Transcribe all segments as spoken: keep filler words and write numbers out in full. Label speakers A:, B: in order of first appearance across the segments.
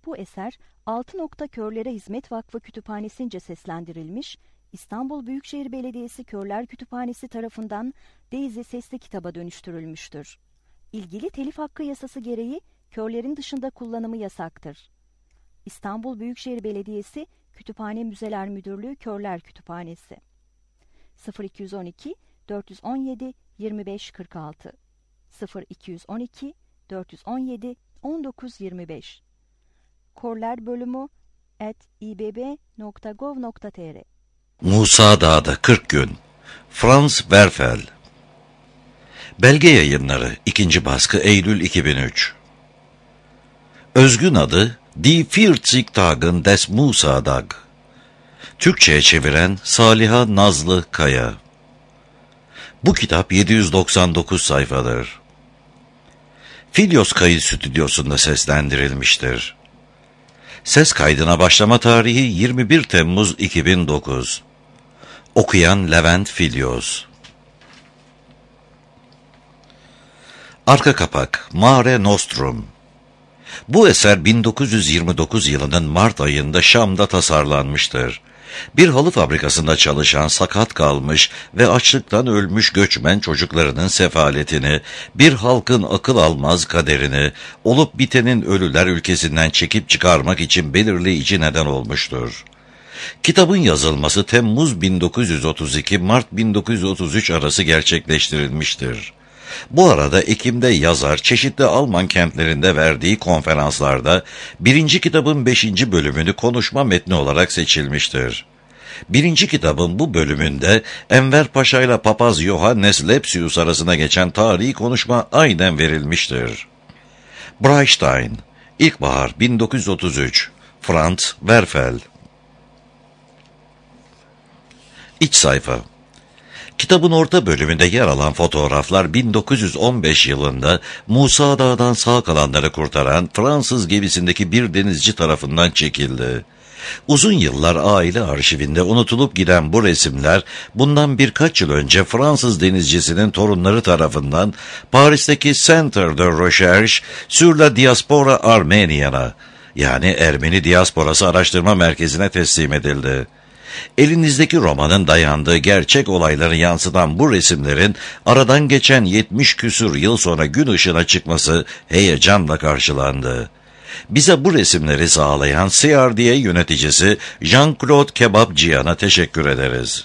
A: Bu eser Altı Nokta Körlere Hizmet Vakfı Kütüphanesi'nce seslendirilmiş, İstanbul Büyükşehir Belediyesi Körler Kütüphanesi tarafından Daisy sesli kitaba dönüştürülmüştür. İlgili telif hakkı yasası gereği körlerin dışında kullanımı yasaktır. İstanbul Büyükşehir Belediyesi Kütüphane Müzeler Müdürlüğü Körler Kütüphanesi sıfır iki on iki dört on yedi yirmi beş kırk altı sıfır iki on iki dört on yedi on dokuz yirmi beş Körler bölümü at i b b nokta gov nokta t r
B: Musa Dağ'da kırk gün. Franz Werfel. Belge Yayınları ikinci baskı Eylül iki bin üç. Özgün adı Die vierzig Tagen des Musa Dag. Türkçe'ye çeviren Saliha Nazlı Kaya. Bu kitap yedi yüz doksan dokuz sayfadır. Filyos Kayıt Stüdyosu'nda seslendirilmiştir. Ses kaydına başlama tarihi yirmi bir Temmuz iki bin dokuz. Okuyan Levent Filyos. Arka kapak Mare Nostrum. Bu eser bin dokuz yüz yirmi dokuz yılının Mart ayında Şam'da tasarlanmıştır. Bir halı fabrikasında çalışan sakat kalmış ve açlıktan ölmüş göçmen çocuklarının sefaletini, bir halkın akıl almaz kaderini, olup bitenin ölüler ülkesinden çekip çıkarmak için belirleyici neden olmuştur. Kitabın yazılması Temmuz bin dokuz yüz otuz iki Mart bin dokuz yüz otuz üç arası gerçekleştirilmiştir. Bu arada Ekim'de yazar çeşitli Alman kentlerinde verdiği konferanslarda birinci kitabın beşinci bölümünü konuşma metni olarak seçilmiştir. Birinci kitabın bu bölümünde Enver Paşa ile Papaz Johannes Lepsius arasında geçen tarihi konuşma aynen verilmiştir. Breystein, İlkbahar bin dokuz yüz otuz üç, Franz Werfel. İç sayfa. Kitabın orta bölümünde yer alan fotoğraflar bin dokuz yüz on beş yılında Musa Dağ'dan sağ kalanları kurtaran Fransız gemisindeki bir denizci tarafından çekildi. Uzun yıllar aile arşivinde unutulup giden bu resimler bundan birkaç yıl önce Fransız denizcisinin torunları tarafından Paris'teki Centre de Recherche sur la Diaspora Arménienne, yani Ermeni Diasporası Araştırma Merkezi'ne teslim edildi. Elinizdeki romanın dayandığı gerçek olayları yansıtan bu resimlerin aradan geçen yetmiş küsur yıl sonra gün ışığına çıkması heyecanla karşılandı. Bize bu resimleri sağlayan C R D A yöneticisi Jean-Claude Kebapciyan'a teşekkür ederiz.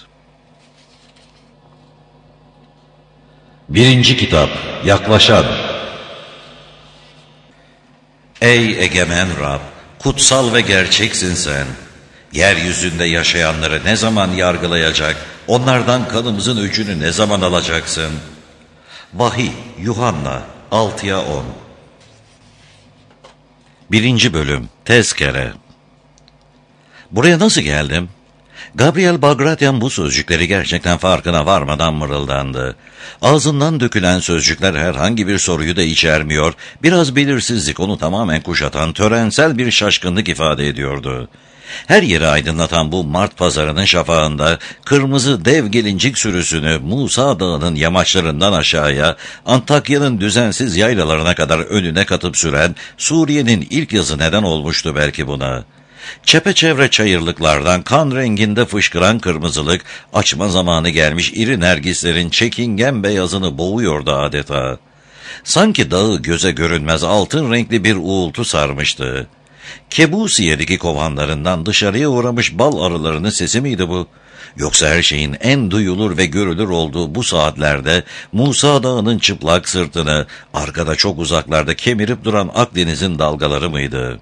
B: Birinci kitap, Yaklaşan. Ey egemen Rab, kutsal ve gerçeksin sen. Yeryüzünde yaşayanları ne zaman yargılayacak, onlardan kanımızın öcünü ne zaman alacaksın? Vahiy, Yuhanna altıya on. Birinci bölüm, Tezkere. Buraya nasıl geldim? Gabriel Bagratyan bu sözcükleri gerçekten farkına varmadan mırıldandı. Ağzından dökülen sözcükler herhangi bir soruyu da içermiyor, biraz belirsizlik onu tamamen kuşatan törensel bir şaşkınlık ifade ediyordu. Her yeri aydınlatan bu Mart pazarının şafağında kırmızı dev gelincik sürüsünü Musa Dağı'nın yamaçlarından aşağıya, Antakya'nın düzensiz yaylalarına kadar önüne katıp süren Suriye'nin ilk yazı neden olmuştu belki buna. Çepeçevre çayırlıklardan kan renginde fışkıran kırmızılık, açma zamanı gelmiş iri nergislerin çekingen beyazını boğuyordu adeta. Sanki dağı göze görünmez altın renkli bir uğultu sarmıştı. Kebusiye'deki kovanlarından dışarıya uğramış bal arılarının sesi miydi bu? Yoksa her şeyin en duyulur ve görülür olduğu bu saatlerde Musa Dağı'nın çıplak sırtını, arkada çok uzaklarda kemirip duran Akdeniz'in dalgaları mıydı?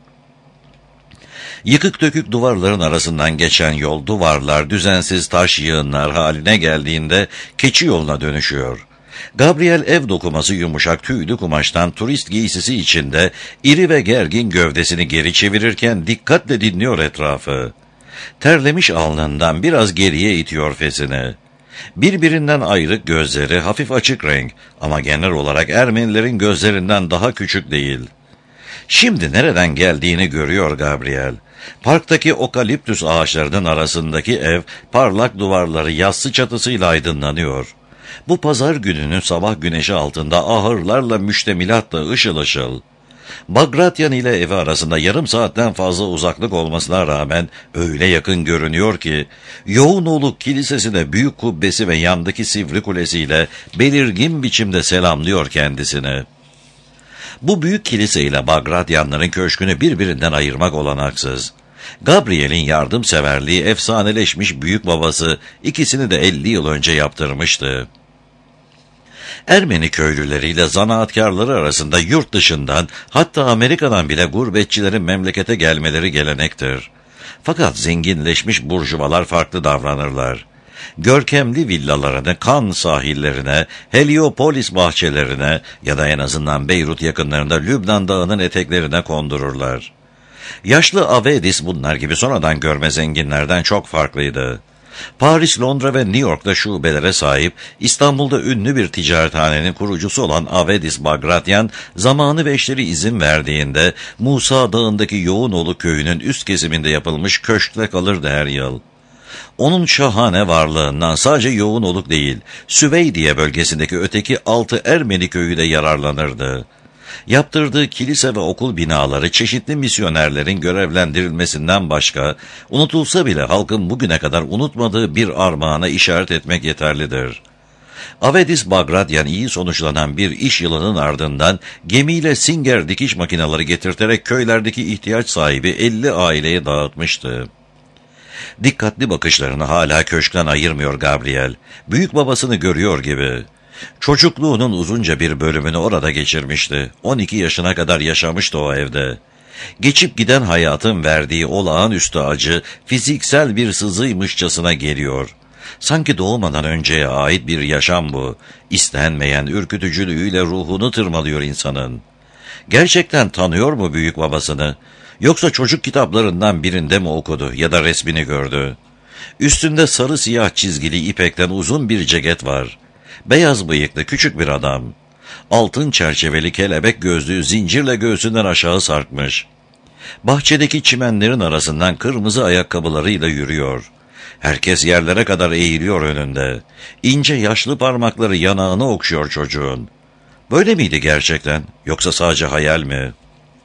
B: Yıkık dökük duvarların arasından geçen yol, duvarlar, düzensiz taş yığınlar haline geldiğinde keçi yoluna dönüşüyor. Gabriel ev dokuması yumuşak tüylü kumaştan turist giysisi içinde iri ve gergin gövdesini geri çevirirken dikkatle dinliyor etrafı. Terlemiş alnından biraz geriye itiyor fesini. Birbirinden ayrık gözleri hafif açık renk ama genel olarak Ermenilerin gözlerinden daha küçük değil. Şimdi nereden geldiğini görüyor Gabriel. Parktaki okaliptüs ağaçlarının arasındaki ev parlak duvarları yassı çatısıyla aydınlanıyor. Bu pazar gününün sabah güneşi altında ahırlarla müştemilatla ışıl ışıl. Bagratyan ile evi arasında yarım saatten fazla uzaklık olmasına rağmen öyle yakın görünüyor ki, Yoğunoluk Kilisesi'ne büyük kubbesi ve yandaki sivri kulesiyle belirgin biçimde selamlıyor kendisini. Bu büyük kilise ile Bagratyanların köşkünü birbirinden ayırmak olanaksız. Gabriel'in yardımseverliği efsaneleşmiş büyük babası ikisini de elli yıl önce yaptırmıştı. Ermeni köylüleriyle zanaatkarları arasında yurt dışından, hatta Amerika'dan bile gurbetçilerin memlekete gelmeleri gelenektir. Fakat zenginleşmiş burjuvalar farklı davranırlar. Görkemli villalarını Kan sahillerine, Heliopolis bahçelerine ya da en azından Beyrut yakınlarında Lübnan Dağı'nın eteklerine kondururlar. Yaşlı Avedis bunlar gibi sonradan görme zenginlerden çok farklıydı. Paris, Londra ve New York'ta şubelere sahip, İstanbul'da ünlü bir ticarethanenin kurucusu olan Avedis Bagratyan, zamanı ve işleri izin verdiğinde Musa Dağı'ndaki Yoğunoluk köyünün üst kesiminde yapılmış köşkte kalırdı her yıl. Onun şahane varlığından sadece Yoğunoluk değil, Süveydiye bölgesindeki öteki altı Ermeni köyü de yararlanırdı. Yaptırdığı kilise ve okul binaları çeşitli misyonerlerin görevlendirilmesinden başka, unutulsa bile halkın bugüne kadar unutmadığı bir armağana işaret etmek yeterlidir. Avedis Bagratyan iyi sonuçlanan bir iş yılının ardından gemiyle Singer dikiş makineleri getirterek köylerdeki ihtiyaç sahibi elli aileye dağıtmıştı. Dikkatli bakışlarını hala köşkten ayırmıyor Gabriel. Büyük babasını görüyor gibi. Çocukluğunun uzunca bir bölümünü orada geçirmişti. on iki yaşına kadar yaşamıştı o evde. Geçip giden hayatın verdiği olağanüstü acı fiziksel bir sızıymışçasına geliyor. Sanki doğmadan önceye ait bir yaşam bu. İstenmeyen ürkütücülüğüyle ruhunu tırmalıyor insanın. Gerçekten tanıyor mu büyük babasını? Yoksa çocuk kitaplarından birinde mi okudu ya da resmini gördü? Üstünde sarı siyah çizgili ipekten uzun bir ceket var. Beyaz bıyıklı küçük bir adam. Altın çerçeveli kelebek gözlüğü zincirle göğsünden aşağı sarkmış. Bahçedeki çimenlerin arasından kırmızı ayakkabılarıyla yürüyor. Herkes yerlere kadar eğiliyor önünde. İnce yaşlı parmakları yanağını okşuyor çocuğun. Böyle miydi gerçekten, yoksa sadece hayal mi?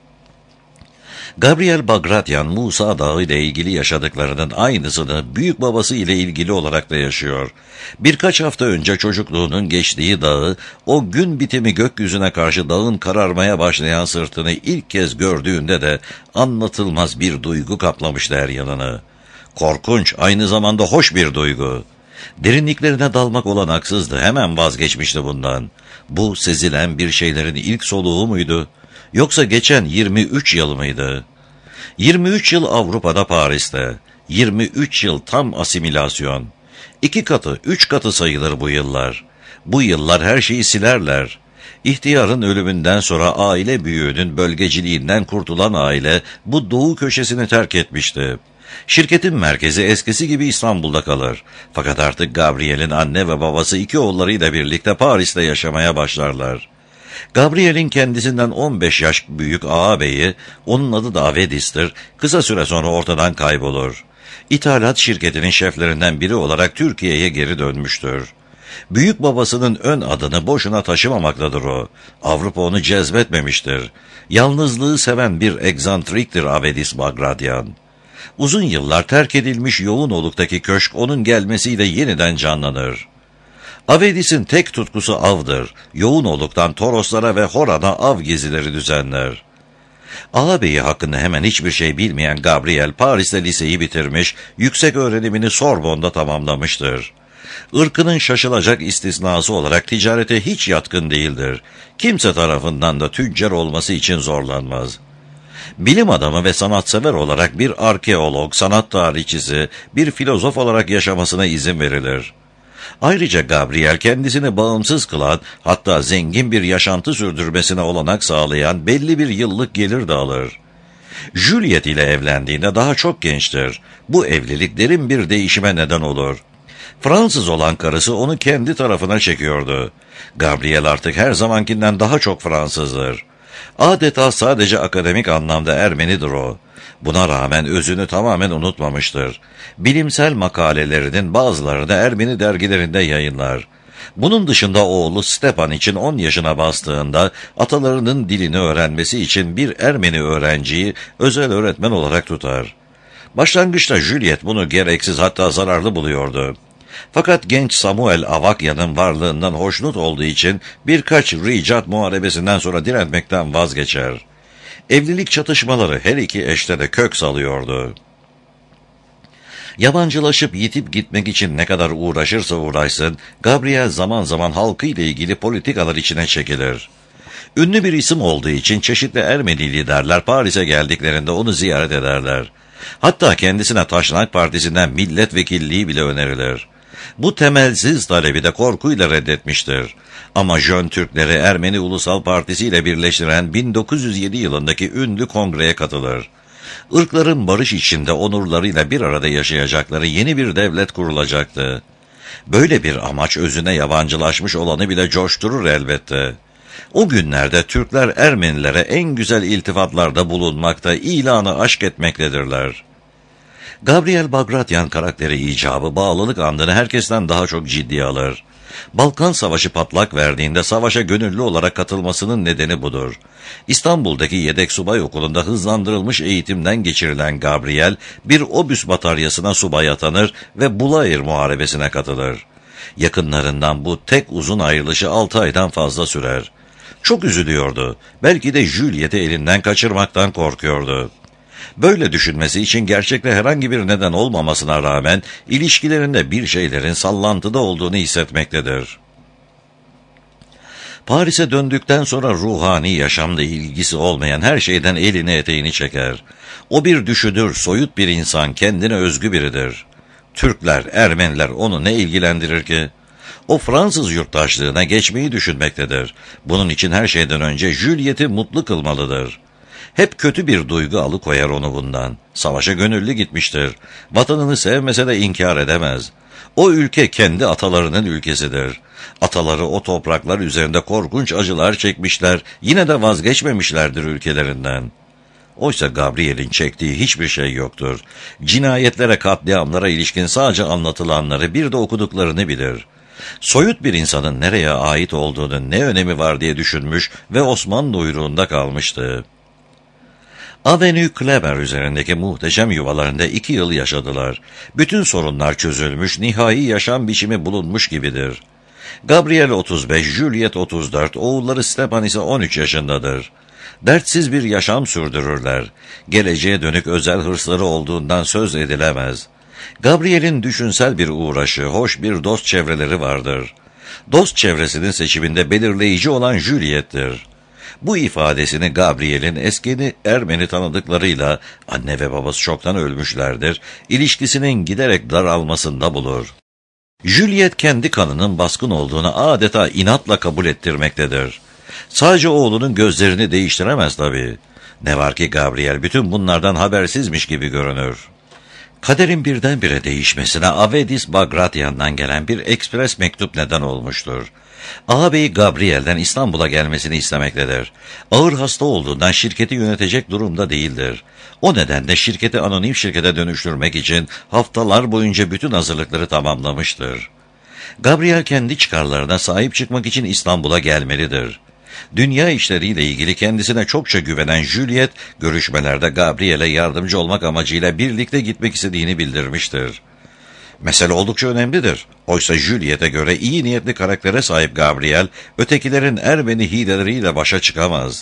B: Gabriel Bagratyan, Musa Dağı ile ilgili yaşadıklarının aynısını büyük babası ile ilgili olarak da yaşıyor. Birkaç hafta önce çocukluğunun geçtiği dağı, o gün bitimi gökyüzüne karşı dağın kararmaya başlayan sırtını ilk kez gördüğünde de anlatılmaz bir duygu kaplamıştı her yanını. Korkunç, aynı zamanda hoş bir duygu. Derinliklerine dalmak olanaksızdı, hemen vazgeçmişti bundan. Bu sezilen bir şeylerin ilk soluğu muydu? Yoksa geçen yirmi üç yıl mıydı? yirmi üç yıl Avrupa'da, Paris'te. yirmi üç yıl tam asimilasyon. İki katı, üç katı sayılır bu yıllar. Bu yıllar her şeyi silerler. İhtiyarın ölümünden sonra aile büyüğünün bölgeciliğinden kurtulan aile bu doğu köşesini terk etmişti. Şirketin merkezi eskisi gibi İstanbul'da kalır. Fakat artık Gabriel'in anne ve babası iki oğullarıyla birlikte Paris'te yaşamaya başlarlar. Gabriel'in kendisinden on beş yaş büyük ağabeyi, onun adı da Avedis'tir, kısa süre sonra ortadan kaybolur. İthalat şirketinin şeflerinden biri olarak Türkiye'ye geri dönmüştür. Büyük babasının ön adını boşuna taşımamaktadır o. Avrupa onu cezbetmemiştir. Yalnızlığı seven bir egzantriktir Avedis Bagratyan. Uzun yıllar terk edilmiş Yoğunoluk'taki köşk onun gelmesiyle yeniden canlanır. Avedis'in tek tutkusu avdır. Yoğunoluk'tan Toroslara ve Horan'a av gezileri düzenler. Ağabeyi hakkında hemen hiçbir şey bilmeyen Gabriel, Paris'te liseyi bitirmiş, yüksek öğrenimini Sorbonne'da tamamlamıştır. Irkının şaşılacak istisnası olarak ticarete hiç yatkın değildir. Kimse tarafından da tüccar olması için zorlanmaz. Bilim adamı ve sanatsever olarak bir arkeolog, sanat tarihçisi, bir filozof olarak yaşamasına izin verilir. Ayrıca Gabriel kendisini bağımsız kılan, hatta zengin bir yaşantı sürdürmesine olanak sağlayan belli bir yıllık gelir de alır. Juliet ile evlendiğinde daha çok gençtir. Bu evlilik derin bir değişime neden olur. Fransız olan karısı onu kendi tarafına çekiyordu. Gabriel artık her zamankinden daha çok Fransızdır. Adeta sadece akademik anlamda Ermenidir o. Buna rağmen özünü tamamen unutmamıştır. Bilimsel makalelerinin bazılarını Ermeni dergilerinde yayınlar. Bunun dışında oğlu Stepan için on yaşına bastığında atalarının dilini öğrenmesi için bir Ermeni öğrenciyi özel öğretmen olarak tutar. Başlangıçta Juliet bunu gereksiz, hatta zararlı buluyordu. Fakat genç Samuel Avakya'nın varlığından hoşnut olduğu için birkaç ricat muharebesinden sonra direnmekten vazgeçer. Evlilik çatışmaları her iki eşte de kök salıyordu. Yabancılaşıp yitip gitmek için ne kadar uğraşırsa uğraşsın, Gabriel zaman zaman halkıyla ilgili politikalar içine çekilir. Ünlü bir isim olduğu için çeşitli Ermeni liderler Paris'e geldiklerinde onu ziyaret ederler. Hatta kendisine Taşnak Partisi'nden milletvekilliği bile önerilir. Bu temelsiz talebi de korkuyla reddetmiştir. Ama Jön Türkleri Ermeni Ulusal Partisi ile birleştiren bin dokuz yüz yedi yılındaki ünlü kongreye katılır. Irkların barış içinde onurlarıyla bir arada yaşayacakları yeni bir devlet kurulacaktı. Böyle bir amaç özüne yabancılaşmış olanı bile coşturur elbette. O günlerde Türkler Ermenilere en güzel iltifatlarda bulunmakta, ilanı aşk etmektedirler. Gabriel Bagratyan karakteri icabı bağlılık andını herkesten daha çok ciddiye alır. Balkan Savaşı patlak verdiğinde savaşa gönüllü olarak katılmasının nedeni budur. İstanbul'daki yedek subay okulunda hızlandırılmış eğitimden geçirilen Gabriel, bir obüs bataryasına subay atanır ve Bulayır Muharebesi'ne katılır. Yakınlarından bu tek uzun ayrılışı altı aydan fazla sürer. Çok üzülüyordu. Belki de Juliet'i elinden kaçırmaktan korkuyordu. Böyle düşünmesi için gerçekte herhangi bir neden olmamasına rağmen ilişkilerinde bir şeylerin sallantıda olduğunu hissetmektedir. Paris'e döndükten sonra ruhani yaşamda ilgisi olmayan her şeyden elini eteğini çeker. O bir düşünür, soyut bir insan, kendine özgü biridir. Türkler, Ermeniler onu ne ilgilendirir ki? O Fransız yurttaşlığına geçmeyi düşünmektedir. Bunun için her şeyden önce Juliet'i mutlu kılmalıdır. Hep kötü bir duygu alıkoyar onu bundan. Savaşa gönüllü gitmiştir. Vatanını sevmese de inkar edemez. O ülke kendi atalarının ülkesidir. Ataları o topraklar üzerinde korkunç acılar çekmişler, yine de vazgeçmemişlerdir ülkelerinden. Oysa Gabriel'in çektiği hiçbir şey yoktur. Cinayetlere, katliamlara ilişkin sadece anlatılanları, bir de okuduklarını bilir. Soyut bir insanın nereye ait olduğunun ne önemi var diye düşünmüş ve Osmanlı uyruğunda kalmıştı. Avenue Kleber üzerindeki muhteşem yuvalarında iki yıl yaşadılar. Bütün sorunlar çözülmüş, nihai yaşam biçimi bulunmuş gibidir. Gabriel otuz beş, Juliet otuz dört, oğulları Stepan ise on üç yaşındadır. Dertsiz bir yaşam sürdürürler. Geleceğe dönük özel hırsları olduğundan söz edilemez. Gabriel'in düşünsel bir uğraşı, hoş bir dost çevreleri vardır. Dost çevresinin seçiminde belirleyici olan Juliet'tir. Bu ifadesini Gabriel'in eskini Ermeni tanıdıklarıyla, anne ve babası çoktan ölmüşlerdir, ilişkisinin giderek daralmasında bulur. Juliet kendi kanının baskın olduğunu adeta inatla kabul ettirmektedir. Sadece oğlunun gözlerini değiştiremez tabii. Ne var ki Gabriel bütün bunlardan habersizmiş gibi görünür. Kaderin birdenbire değişmesine Avedis Bagratyan'dan gelen bir ekspres mektup neden olmuştur. Ağabeyi Gabriel'den İstanbul'a gelmesini istemektedir. Ağır hasta olduğundan şirketi yönetecek durumda değildir. O nedenle şirketi anonim şirkete dönüştürmek için haftalar boyunca bütün hazırlıkları tamamlamıştır. Gabriel kendi çıkarlarına sahip çıkmak için İstanbul'a gelmelidir. Dünya işleriyle ilgili kendisine çokça güvenen Juliet, görüşmelerde Gabriel'e yardımcı olmak amacıyla birlikte gitmek istediğini bildirmiştir. Mesele oldukça önemlidir. Oysa Juliet'e göre iyi niyetli karaktere sahip Gabriel, ötekilerin Ermeni hileleriyle başa çıkamaz.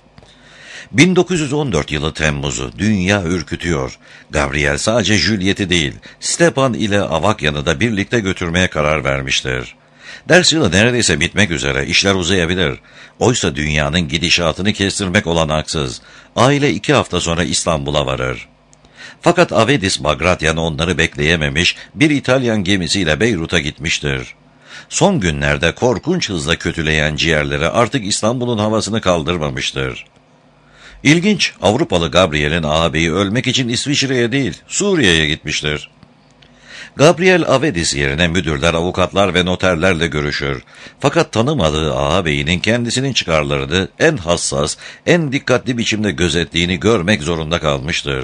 B: bin dokuz yüz on dört yılı Temmuz'u dünya ürkütüyor. Gabriel sadece Juliet'i değil, Stepan ile Avakya'nı da birlikte götürmeye karar vermiştir. Ders yılı neredeyse bitmek üzere, işler uzayabilir. Oysa dünyanın gidişatını kestirmek olanaksız. Aile iki hafta sonra İstanbul'a varır. Fakat Avedis Bagratyan onları bekleyememiş, bir İtalyan gemisiyle Beyrut'a gitmiştir. Son günlerde korkunç hızla kötüleyen ciğerleri artık İstanbul'un havasını kaldırmamıştır. İlginç, Avrupalı Gabriel'in ağabeyi ölmek için İsviçre'ye değil, Suriye'ye gitmiştir. Gabriel Avedis yerine müdürler, avukatlar ve noterlerle görüşür. Fakat tanımadığı ağabeyinin kendisinin çıkarlarını en hassas, en dikkatli biçimde gözettiğini görmek zorunda kalmıştır.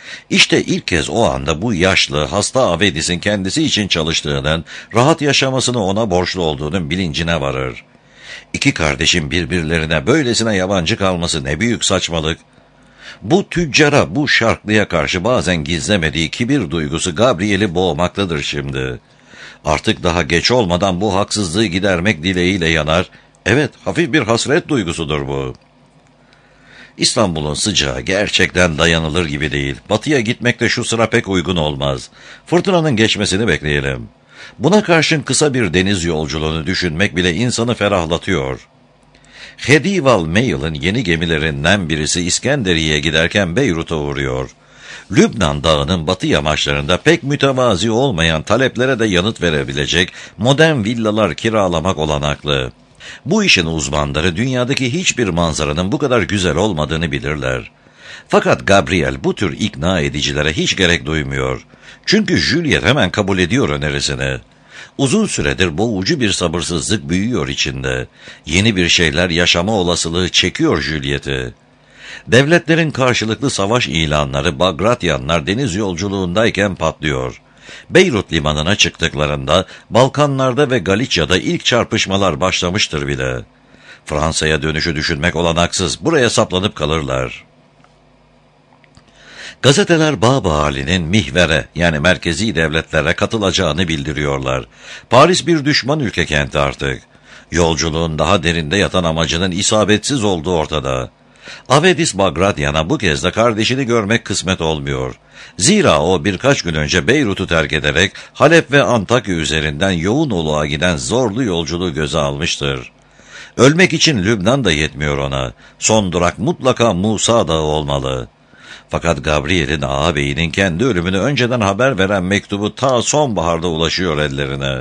B: İşte ilk kez o anda bu yaşlı, hasta Avedis'in kendisi için çalıştığının, rahat yaşamasını ona borçlu olduğunun bilincine varır. İki kardeşin birbirlerine böylesine yabancı kalması ne büyük saçmalık. Bu tüccara, bu şarklıya karşı bazen gizlemediği kibir duygusu Gabriel'i boğmaktadır şimdi. Artık daha geç olmadan bu haksızlığı gidermek dileğiyle yanar. Evet, hafif bir hasret duygusudur bu. İstanbul'un sıcağı gerçekten dayanılır gibi değil. Batıya gitmek de şu sıra pek uygun olmaz. Fırtınanın geçmesini bekleyelim. Buna karşın kısa bir deniz yolculuğunu düşünmek bile insanı ferahlatıyor. Hedival Mail'in yeni gemilerinden birisi İskenderiye'ye giderken Beyrut'a uğruyor. Lübnan Dağı'nın batı yamaçlarında pek mütevazi olmayan taleplere de yanıt verebilecek modern villalar kiralamak olanaklı. Bu işin uzmanları dünyadaki hiçbir manzaranın bu kadar güzel olmadığını bilirler. Fakat Gabriel bu tür ikna edicilere hiç gerek duymuyor. Çünkü Juliet hemen kabul ediyor önerisini. Uzun süredir boğucu bir sabırsızlık büyüyor içinde. Yeni bir şeyler yaşama olasılığı çekiyor Juliet'i. Devletlerin karşılıklı savaş ilanları Bagratyanlar deniz yolculuğundayken patlıyor. Beyrut limanına çıktıklarında Balkanlarda ve Galicia'da ilk çarpışmalar başlamıştır bile. Fransa'ya dönüşü düşünmek olanaksız, buraya saplanıp kalırlar. Gazeteler Baba Ali'nin mihvere yani merkezi devletlere katılacağını bildiriyorlar. Paris bir düşman ülke kenti artık. Yolculuğun daha derinde yatan amacının isabetsiz olduğu ortada. Avedis Bagratyan'a bu kez de kardeşini görmek kısmet olmuyor. Zira o birkaç gün önce Beyrut'u terk ederek Halep ve Antakya üzerinden yoğun oluğa giden zorlu yolculuğu göze almıştır. Ölmek için Lübnan da yetmiyor ona. Son durak mutlaka Musa Dağı olmalı. Fakat Gabriel'in ağabeyinin kendi ölümünü önceden haber veren mektubu ta sonbaharda ulaşıyor ellerine.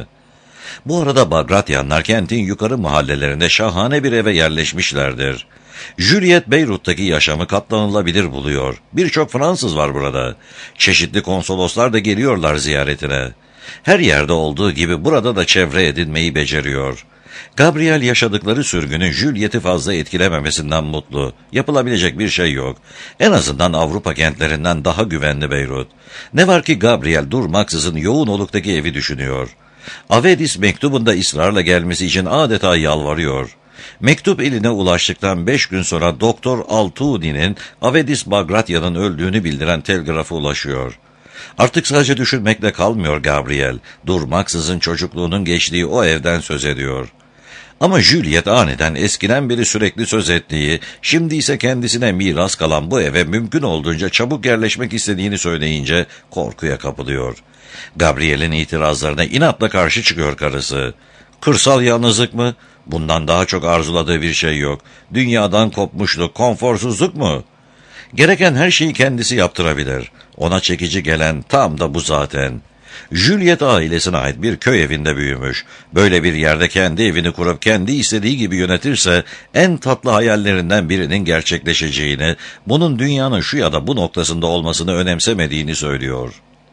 B: Bu arada Bagratyanlar kentin yukarı mahallelerinde şahane bir eve yerleşmişlerdir. Juliet Beyrut'taki yaşamı katlanılabilir buluyor. Birçok Fransız var burada. Çeşitli konsoloslar da geliyorlar ziyaretine. Her yerde olduğu gibi burada da çevre edinmeyi beceriyor. Gabriel yaşadıkları sürgünün Juliet'i fazla etkilememesinden mutlu. Yapılabilecek bir şey yok. En azından Avrupa kentlerinden daha güvenli Beyrut. Ne var ki Gabriel durmaksızın yoğun oluktaki evi düşünüyor. Avedis mektubunda ısrarla gelmesi için adeta yalvarıyor. Mektup eline ulaştıktan beş gün sonra Doktor Altuni'nin Avedis Bagratyan'ın öldüğünü bildiren telgrafı ulaşıyor. Artık sadece düşünmekle kalmıyor Gabriel. Durmaksızın çocukluğunun geçtiği o evden söz ediyor. Ama Juliet aniden eskiden beri sürekli söz ettiği, şimdi ise kendisine miras kalan bu eve mümkün olduğunca çabuk yerleşmek istediğini söyleyince korkuya kapılıyor. Gabriel'in itirazlarına inatla karşı çıkıyor karısı. Kırsal yalnızlık mı? Bundan daha çok arzuladığı bir şey yok. Dünyadan kopmuşluk, konforsuzluk mu? Gereken her şeyi kendisi yaptırabilir. Ona çekici gelen tam da bu zaten. Juliet ailesine ait bir köy evinde büyümüş. Böyle bir yerde kendi evini kurup kendi istediği gibi yönetirse en tatlı hayallerinden birinin gerçekleşeceğini, bunun dünyanın şu ya da bu noktasında olmasını önemsemediğini söylüyor.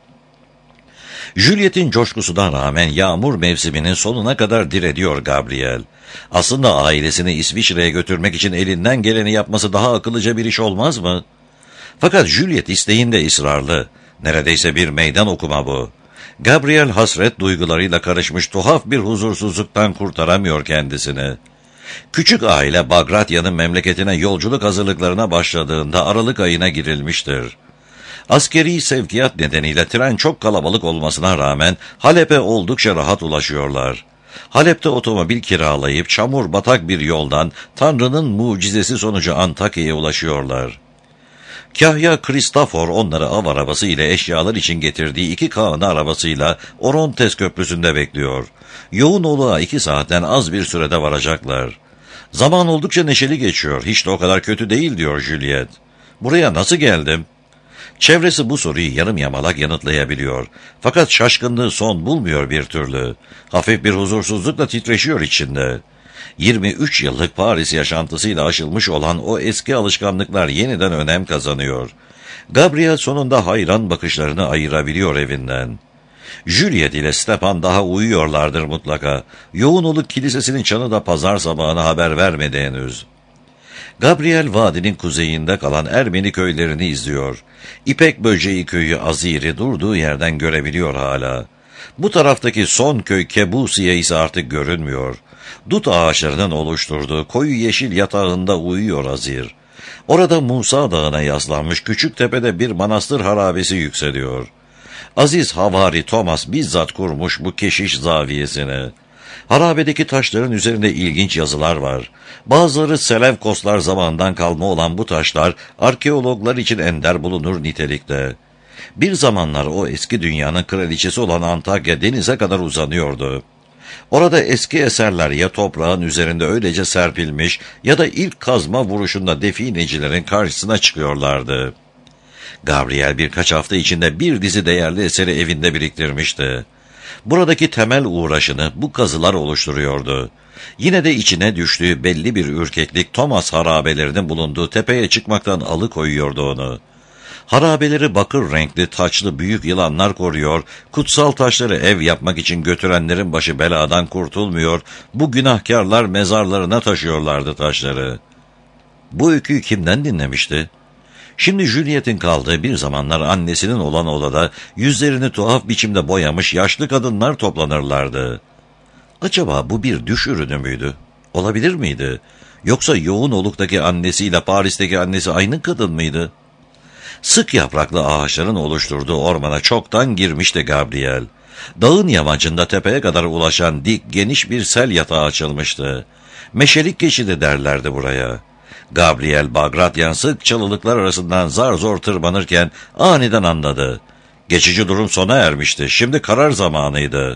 B: Juliet'in coşkusundan rağmen yağmur mevsiminin sonuna kadar direniyor Gabriel. Aslında ailesini İsviçre'ye götürmek için elinden geleni yapması daha akıllıca bir iş olmaz mı? Fakat Juliet isteğinde ısrarlı. Neredeyse bir meydan okuma bu. Gabriel hasret duygularıyla karışmış tuhaf bir huzursuzluktan kurtaramıyor kendisini. Küçük aile Bagratyan'ın memleketine yolculuk hazırlıklarına başladığında Aralık ayına girilmiştir. Askeri sevkiyat nedeniyle tren çok kalabalık olmasına rağmen Halep'e oldukça rahat ulaşıyorlar. Halep'te otomobil kiralayıp çamur batak bir yoldan Tanrı'nın mucizesi sonucu Antakya'ya ulaşıyorlar. Kahya Kristofor onları av arabası ile eşyalar için getirdiği iki kağını arabasıyla Orontes Köprüsü'nde bekliyor. Yoğun oluğa iki saatten az bir sürede varacaklar. Zaman oldukça neşeli geçiyor. Hiç de o kadar kötü değil diyor Juliet. Buraya nasıl geldim? Çevresi bu soruyu yarım yamalak yanıtlayabiliyor. Fakat şaşkınlığı son bulmuyor bir türlü. Hafif bir huzursuzlukla titreşiyor içinde. yirmi üç yıllık Paris yaşantısıyla aşılmış olan o eski alışkanlıklar yeniden önem kazanıyor. Gabriel sonunda hayran bakışlarını ayırabiliyor evinden. Juliet ile Stepan daha uyuyorlardır mutlaka. Yoğun oluk kilisesinin çanı da pazar sabahına haber vermedi henüz. Gabriel vadinin kuzeyinde kalan Ermeni köylerini izliyor. İpek Böceği köyü Azir'i durduğu yerden görebiliyor hala. Bu taraftaki son köy Kebusiye ise artık görünmüyor. Dut ağaçlarının oluşturduğu koyu yeşil yatağında uyuyor Azir. Orada Musa Dağı'na yaslanmış küçük tepede bir manastır harabesi yükseliyor. Aziz Havari Thomas bizzat kurmuş bu keşiş zaviyesini. Harabedeki taşların üzerinde ilginç yazılar var. Bazıları Selevkoslar zamanından kalma olan bu taşlar arkeologlar için ender bulunur nitelikte. Bir zamanlar o eski dünyanın kraliçesi olan Antakya denize kadar uzanıyordu. Orada eski eserler ya toprağın üzerinde öylece serpilmiş ya da ilk kazma vuruşunda definecilerin karşısına çıkıyorlardı. Gabriel birkaç hafta içinde bir dizi değerli eseri evinde biriktirmişti. Buradaki temel uğraşını bu kazılar oluşturuyordu. Yine de içine düştüğü belli bir ürkeklik Thomas harabelerinin bulunduğu tepeye çıkmaktan alıkoyuyordu onu. Harabeleri bakır renkli taçlı büyük yılanlar koruyor, kutsal taşları ev yapmak için götürenlerin başı beladan kurtulmuyor, bu günahkarlar mezarlarına taşıyorlardı taşları. Bu öyküyü kimden dinlemişti? Şimdi Juliet'in kaldığı bir zamanlar annesinin olan odada yüzlerini tuhaf biçimde boyamış yaşlı kadınlar toplanırlardı. Acaba bu bir düş ürünü müydü? Olabilir miydi? Yoksa yoğun oluktaki annesiyle Paris'teki annesi aynı kadın mıydı? Sık yapraklı ağaçların oluşturduğu ormana çoktan girmişti Gabriel. Dağın yamacında tepeye kadar ulaşan dik geniş bir sel yatağı açılmıştı. Meşelik geçidi derlerdi buraya. Gabriel Bagratyan sık çalılıklar arasından zar zor tırmanırken aniden anladı. Geçici durum sona ermişti. Şimdi karar zamanıydı.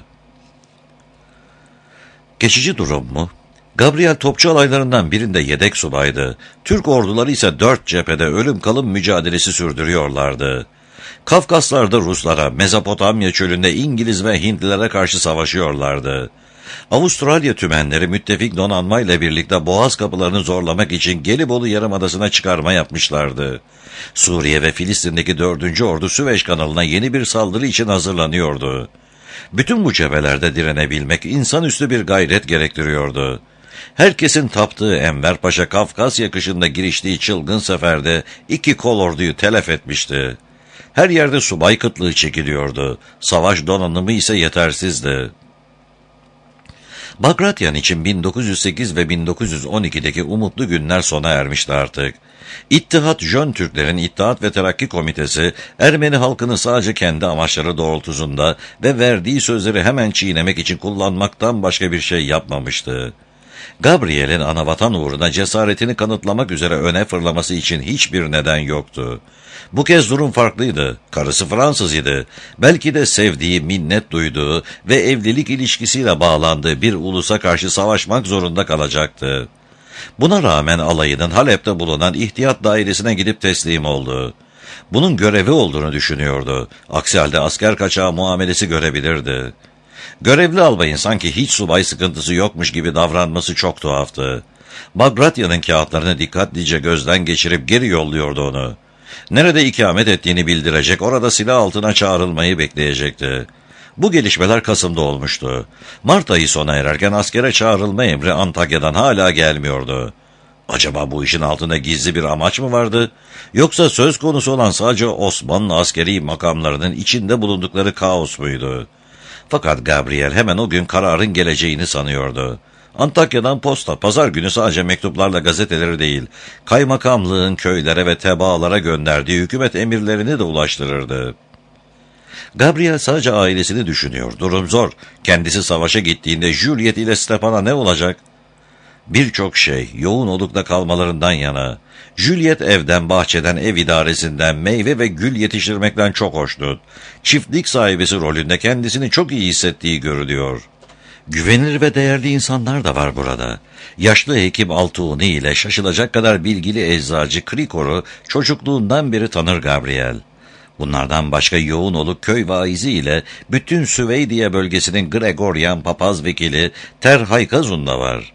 B: Geçici durum mu? Gabriel topçu alaylarından birinde yedek subaydı. Türk orduları ise dört cephede ölüm kalım mücadelesi sürdürüyorlardı. Kafkaslar'da Ruslara, Mezopotamya çölünde İngiliz ve Hintlilere karşı savaşıyorlardı. Avustralya tümenleri müttefik donanmayla birlikte boğaz kapılarını zorlamak için Gelibolu Yarımadası'na çıkarma yapmışlardı. Suriye ve Filistin'deki dördüncü ordu Süveyş kanalına yeni bir saldırı için hazırlanıyordu. Bütün bu cephelerde direnebilmek insanüstü bir gayret gerektiriyordu. Herkesin taptığı Enver Paşa Kafkasya kışında giriştiği çılgın seferde iki kol orduyu telef etmişti. Her yerde subay kıtlığı çekiliyordu. Savaş donanımı ise yetersizdi. Bagratyan için bin dokuz yüz sekiz ve bin dokuz yüz on ikideki umutlu günler sona ermişti artık. İttihat Jön Türklerin İttihat ve Terakki Komitesi, Ermeni halkını sadece kendi amaçları doğrultusunda ve verdiği sözleri hemen çiğnemek için kullanmaktan başka bir şey yapmamıştı. Gabriel'in anavatan uğruna cesaretini kanıtlamak üzere öne fırlaması için hiçbir neden yoktu. Bu kez durum farklıydı. Karısı Fransız idi. Belki de sevdiği, minnet duyduğu ve evlilik ilişkisiyle bağlandığı bir ulusa karşı savaşmak zorunda kalacaktı. Buna rağmen alayının Halep'te bulunan ihtiyat dairesine gidip teslim oldu. Bunun görevi olduğunu düşünüyordu. Aksi halde asker kaçağı muamelesi görebilirdi. Görevli albayın sanki hiç subay sıkıntısı yokmuş gibi davranması çok tuhaftı. Bagratyan'ın kağıtlarını dikkatlice gözden geçirip geri yolluyordu onu. Nerede ikamet ettiğini bildirecek, orada silah altına çağrılmayı bekleyecekti. Bu gelişmeler Kasım'da olmuştu. Mart ayı sona ererken askere çağrılma emri Antakya'dan hala gelmiyordu. Acaba bu işin altında gizli bir amaç mı vardı? Yoksa söz konusu olan sadece Osmanlı askeri makamlarının içinde bulundukları kaos muydu? Fakat Gabriel hemen o gün kararın geleceğini sanıyordu. Antakya'dan posta, pazar günü sadece mektuplarla gazeteleri değil, kaymakamlığın köylere ve tebaalara gönderdiği hükümet emirlerini de ulaştırırdı. Gabriel sadece ailesini düşünüyor. Durum zor. Kendisi savaşa gittiğinde Juliet ile Stepan'a ne olacak? Birçok şey yoğun olukta kalmalarından yana. Juliet evden, bahçeden, ev idaresinden, meyve ve gül yetiştirmekten çok hoşnut. Çiftlik sahibesi rolünde kendisini çok iyi hissettiği görülüyor. Güvenilir ve değerli insanlar da var burada. Yaşlı hekim Altuğni ile şaşılacak kadar bilgili eczacı Krikor'u çocukluğundan beri tanır Gabriel. Bunlardan başka yoğun oluk köy vaizi ile bütün Süveydiye bölgesinin Gregoryan papaz vekili Terhaykazun da var.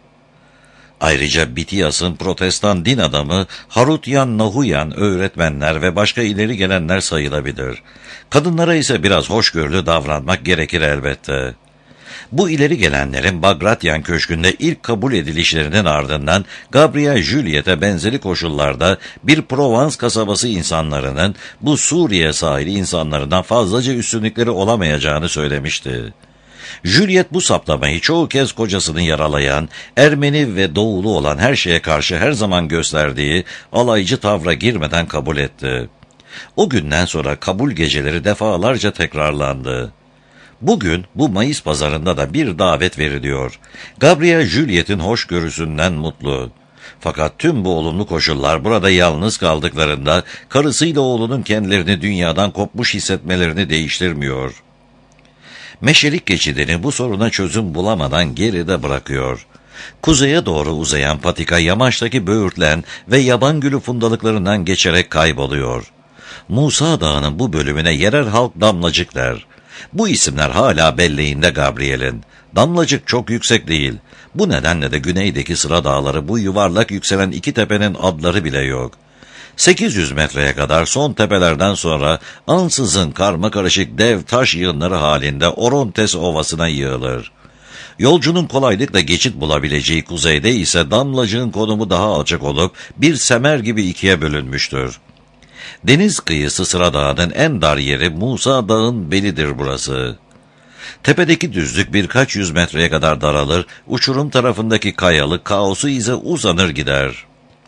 B: Ayrıca Bitiyas'ın protestan din adamı Harutyan Nahuyan öğretmenler ve başka ileri gelenler sayılabilir. Kadınlara ise biraz hoşgörülü davranmak gerekir elbette. Bu ileri gelenlerin Bagratyan Köşkü'nde ilk kabul edilişlerinin ardından Gabriel Juliet'e benzeri koşullarda bir Provence kasabası insanlarının bu Suriye sahili insanlarından fazlaca üstünlükleri olamayacağını söylemişti. Juliet bu saptamayı çoğu kez kocasını yaralayan, Ermeni ve doğulu olan her şeye karşı her zaman gösterdiği alaycı tavra girmeden kabul etti. O günden sonra kabul geceleri defalarca tekrarlandı. Bugün bu Mayıs pazarında da bir davet veriliyor. Gabriel Juliet'in hoşgörüsünden mutlu. Fakat tüm bu olumlu koşullar burada yalnız kaldıklarında karısıyla oğlunun kendilerini dünyadan kopmuş hissetmelerini değiştirmiyor. Meşelik geçidini bu soruna çözüm bulamadan geride bırakıyor. Kuzeye doğru uzayan patika yamaçtaki böğürtlen ve yaban gülü fundalıklarından geçerek kayboluyor. Musa Dağı'nın bu bölümüne yerel halk Damlacık der. Bu isimler hala belleğinde Gabriel'in. Damlacık çok yüksek değil. Bu nedenle de güneydeki sıra dağları bu yuvarlak yükselen iki tepenin adları bile yok. sekiz yüz metreye kadar son tepelerden sonra ansızın karmakarışık dev taş yığınları halinde Orontes Ovası'na yığılır. Yolcunun kolaylıkla geçit bulabileceği kuzeyde ise Damlacığın konumu daha alçak olup bir semer gibi ikiye bölünmüştür. Deniz kıyısı Sıra Dağı'nın en dar yeri Musa Dağı'nın belidir burası. Tepedeki düzlük birkaç yüz metreye kadar daralır, uçurum tarafındaki kayalık kaosu ize uzanır gider.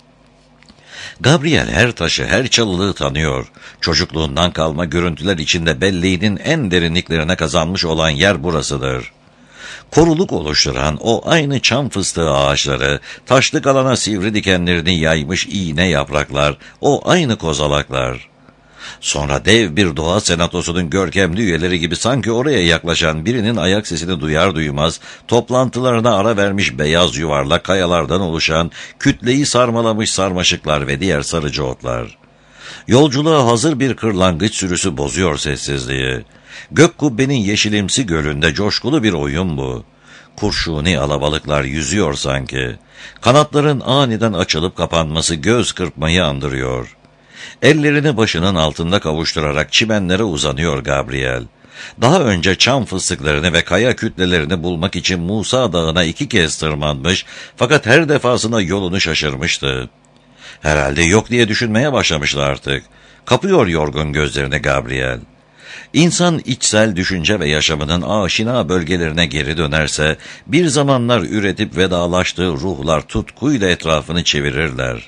B: Gabriel her taşı, her çalılığı tanıyor. Çocukluğundan kalma görüntüler içinde belleğinin en derinliklerine kazanmış olan yer burasıdır. Koruluk oluşturan o aynı çam fıstığı ağaçları, taşlık alana sivri dikenlerini yaymış iğne yapraklar, o aynı kozalaklar. Sonra dev bir doğa senatosunun görkemli üyeleri gibi sanki oraya yaklaşan birinin ayak sesini duyar duymaz, toplantılarına ara vermiş beyaz yuvarlak kayalardan oluşan kütleyi sarmalamış sarmaşıklar ve diğer sarıcı otlar. Yolculuğa hazır bir kırlangıç sürüsü bozuyor sessizliği. Gök kubbenin yeşilimsi gölünde coşkulu bir oyun bu. Kurşuni alabalıklar yüzüyor sanki. Kanatların aniden açılıp kapanması göz kırpmayı andırıyor. Ellerini başının altında kavuşturarak çimenlere uzanıyor Gabriel. Daha önce çam fıstıklarını ve kaya kütlelerini bulmak için Musa Dağı'na iki kez tırmanmış fakat her defasında yolunu şaşırmıştı. Herhalde yok diye düşünmeye başlamıştı artık. Kapıyor yorgun gözlerini Gabriel. İnsan içsel düşünce ve yaşamının aşina bölgelerine geri dönerse, bir zamanlar üretip vedalaştığı ruhlar tutkuyla etrafını çevirirler.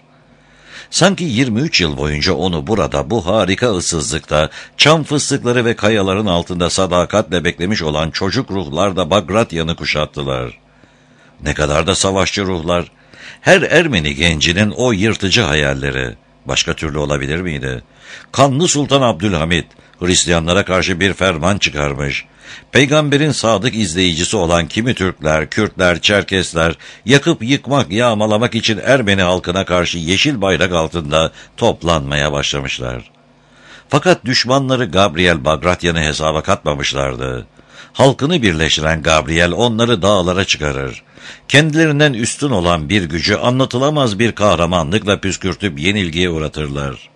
B: Sanki yirmi üç yıl boyunca onu burada, bu harika ıssızlıkta, çam fıstıkları ve kayaların altında sadakatle beklemiş olan çocuk ruhlar da Bagratyan'ı kuşattılar. Ne kadar da savaşçı ruhlar. Her Ermeni gencinin o yırtıcı hayalleri. Başka türlü olabilir miydi? Kanlı Sultan Abdülhamit, Hristiyanlara karşı bir ferman çıkarmış. Peygamberin sadık izleyicisi olan kimi Türkler, Kürtler, Çerkesler, yakıp yıkmak, yağmalamak için Ermeni halkına karşı yeşil bayrak altında toplanmaya başlamışlar. Fakat düşmanları Gabriel Bagratyan'ı hesaba katmamışlardı. Halkını birleştiren Gabriel onları dağlara çıkarır. Kendilerinden üstün olan bir gücü anlatılamaz bir kahramanlıkla püskürtüp yenilgiye uğratırlar.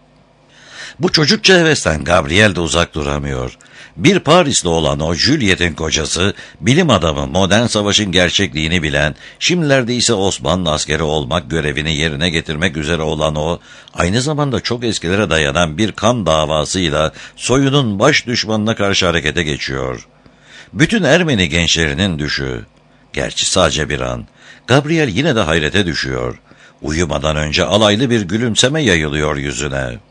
B: Bu çocukça hevesten Gabriel de uzak duramıyor. Bir Parisli olan o Juliet'in kocası, bilim adamı, modern savaşın gerçekliğini bilen, şimdilerde ise Osmanlı askeri olmak görevini yerine getirmek üzere olan o, aynı zamanda çok eskilere dayanan bir kan davasıyla soyunun baş düşmanına karşı harekete geçiyor. Bütün Ermeni gençlerinin düşü. Gerçi sadece bir an. Gabriel yine de hayrete düşüyor. Uyumadan önce alaylı bir gülümseme yayılıyor yüzüne.